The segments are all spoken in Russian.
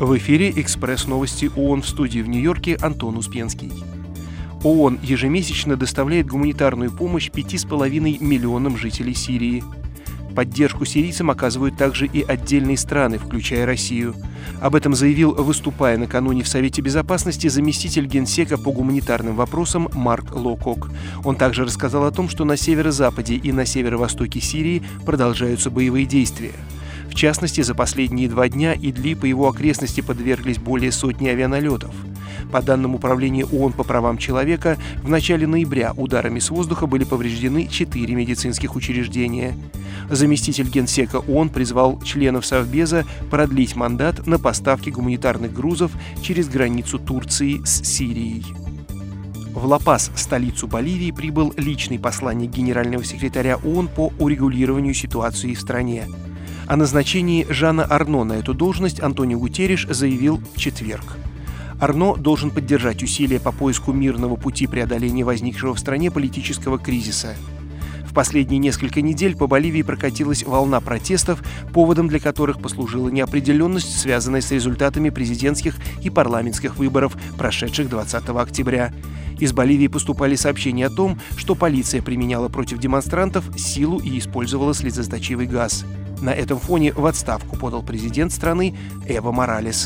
В эфире «Экспресс-новости ООН», в студии в Нью-Йорке Антон Успенский. ООН ежемесячно доставляет гуманитарную помощь 5,5 миллионам жителей Сирии. Поддержку сирийцам оказывают также и отдельные страны, включая Россию. Об этом заявил, выступая накануне в Совете Безопасности, заместитель генсека по гуманитарным вопросам Марк Лоукок. Он также рассказал о том, что на северо-западе и на северо-востоке Сирии продолжаются боевые действия. В частности, за последние 2 дня Идлиб и его окрестности подверглись более сотни авианалетов. По данным Управления ООН по правам человека, в начале ноября ударами с воздуха были повреждены 4 медицинских учреждения. Заместитель генсека ООН призвал членов Совбеза продлить мандат на поставки гуманитарных грузов через границу Турции с Сирией. В Ла-Пас, столицу Боливии, прибыл личный посланник генерального секретаря ООН по урегулированию ситуации в стране. О назначении Жана Арно на эту должность Антонио Гутерриш заявил в четверг. Арно должен поддержать усилия по поиску мирного пути преодоления возникшего в стране политического кризиса. В последние несколько недель по Боливии прокатилась волна протестов, поводом для которых послужила неопределенность, связанная с результатами президентских и парламентских выборов, прошедших 20 октября. Из Боливии поступали сообщения о том, что полиция применяла против демонстрантов силу и использовала слезоточивый газ. На этом фоне в отставку подал президент страны Эво Моралес.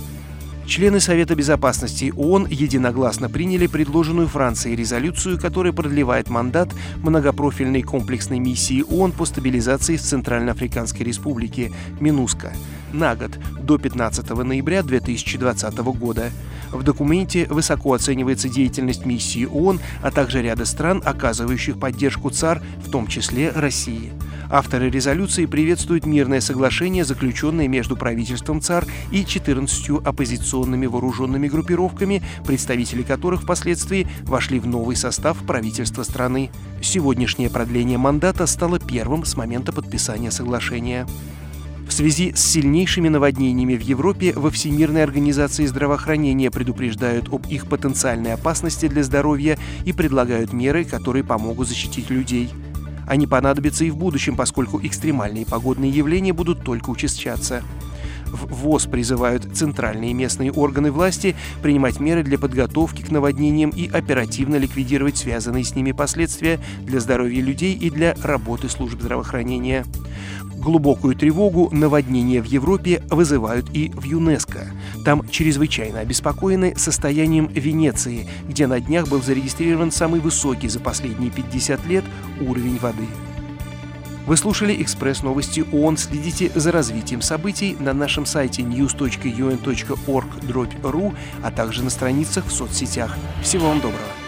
Члены Совета Безопасности ООН единогласно приняли предложенную Францией резолюцию, которая продлевает мандат многопрофильной комплексной миссии ООН по стабилизации в Центральноафриканской Республике МИНУСКА на год, до 15 ноября 2020 года. В документе высоко оценивается деятельность миссии ООН, а также ряда стран, оказывающих поддержку ЦАР, в том числе России. Авторы резолюции приветствуют мирное соглашение, заключенное между правительством ЦАР и 14 оппозиционными вооруженными группировками, представители которых впоследствии вошли в новый состав правительства страны. Сегодняшнее продление мандата стало первым с момента подписания соглашения. В связи с сильнейшими наводнениями в Европе во Всемирной организации здравоохранения предупреждают об их потенциальной опасности для здоровья и предлагают меры, которые помогут защитить людей. Они понадобятся и в будущем, поскольку экстремальные погодные явления будут только учащаться. В ВОЗ призывают центральные и местные органы власти принимать меры для подготовки к наводнениям и оперативно ликвидировать связанные с ними последствия для здоровья людей и для работы служб здравоохранения. Глубокую тревогу наводнения в Европе вызывают и в ЮНЕСКО. Там чрезвычайно обеспокоены состоянием Венеции, где на днях был зарегистрирован самый высокий за последние 50 лет уровень воды. Вы слушали «Экспресс-новости ООН». Следите за развитием событий на нашем сайте news.un.org/ru, а также на страницах в соцсетях. Всего вам доброго.